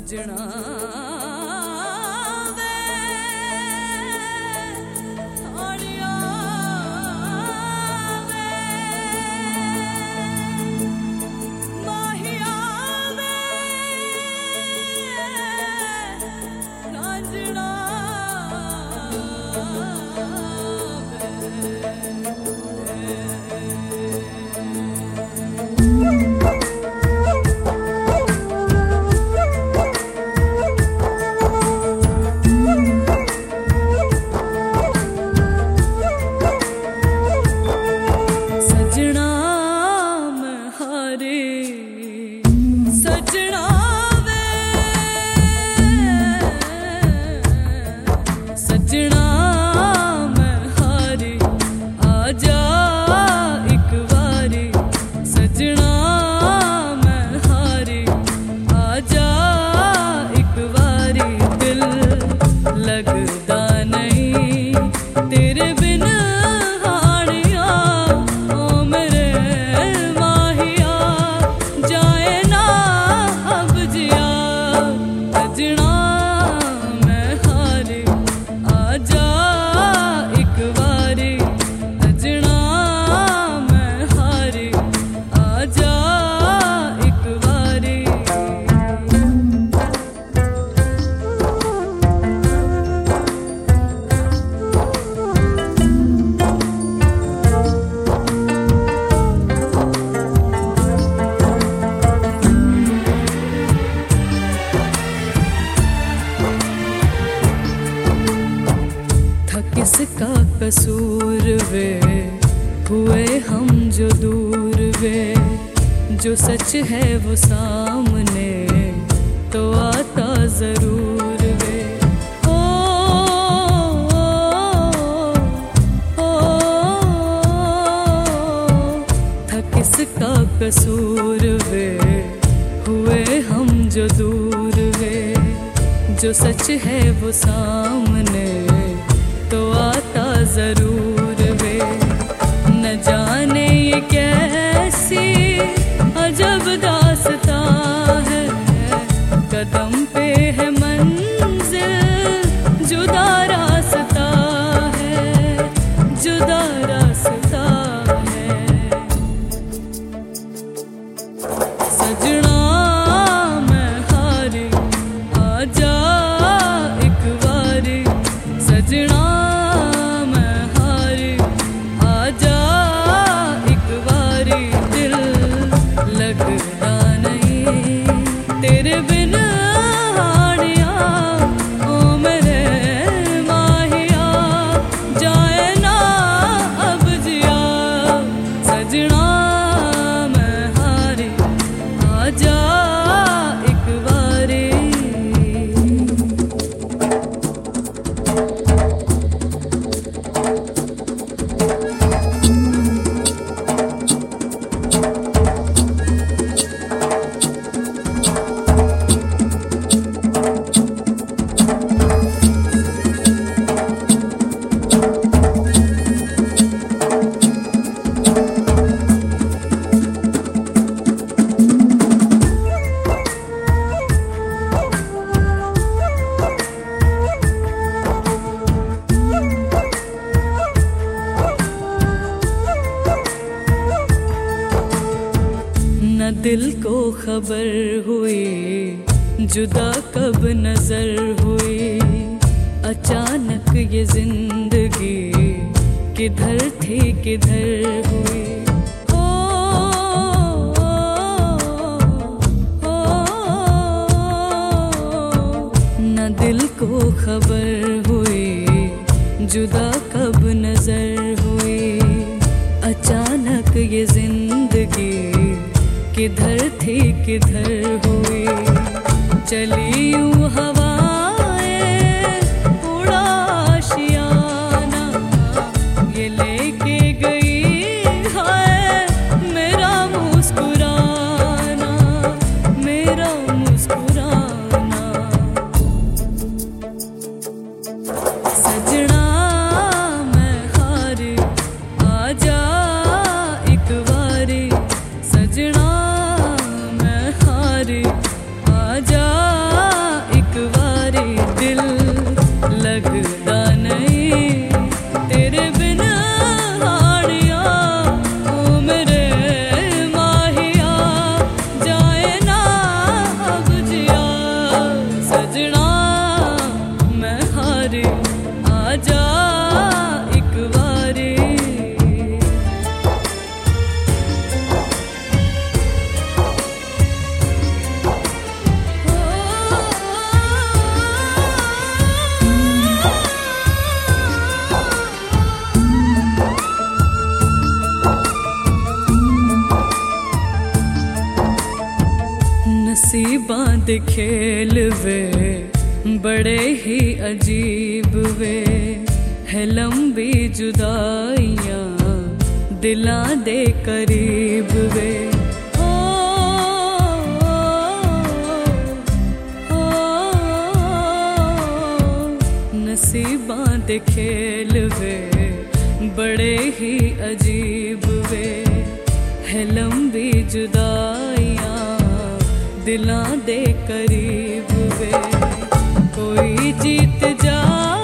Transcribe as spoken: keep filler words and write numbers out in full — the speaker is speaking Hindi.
सजना वे आड़िया वे माहिया वे रांझना लगदा नहीं तेरे बिन हाड़िया ओ मेरे माहिया जाए ना अब जिया सजना मैं हारी आजा एक बारी सजना मैं हारी आजा एक बारी किसका कसूर वे हुए हम जो दूर वे जो सच है वो सामने तो आता जरूर वे ओ, ओ, ओ, था किसका कसूर वे हुए हम जो दूर वे जो सच है वो सामने तो आता जरूर वे न जाने ये कैसी अजब दास्तां है कदम पे है मंजिल जुदा रास्ता है जुदा रास्ता है सजना मैं हारी आजा एक बारी सजना लगदा नहीं तेरे बिन हाड़िया ओ मेरे माहिया जाए ना अब जिया सजना मैं हारी आजा एक बारी न दिल को खबर हुई जुदा कब नजर हुई अचानक ये जिंदगी किधर थी किधर हुई ओ, ओ, ओ, न दिल को खबर हुई जुदा कब नजर हुई अचानक ये जिंदगी किधर थी किधर हुई चली यूं हवाएं उड़ा आशियाना ये लेके गई है मेरा मुस्कुराना मेरा मुस्कुराना सजना मैं हारी आजा एक बारी सजना आजा नसीबां दे खेल वे बड़े ही अजीब वे, है लंबी जुदाइयां दिलां दे करीब वे। ओ, ओ, ओ, नसीबां दे खेल वे बड़े ही अजीब वे, है लंबी जुदाइयां दिलां दे करीब वे। कोई जीत जा